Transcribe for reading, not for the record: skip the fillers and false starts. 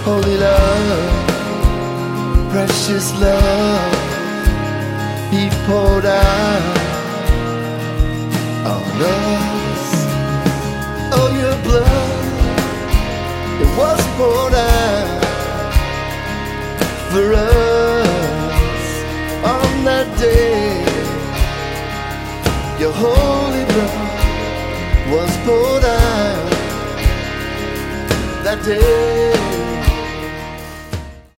Holy love, precious love, He poured out on us. Oh, your blood, it was poured out for us on that day. Your holy blood was poured out that day.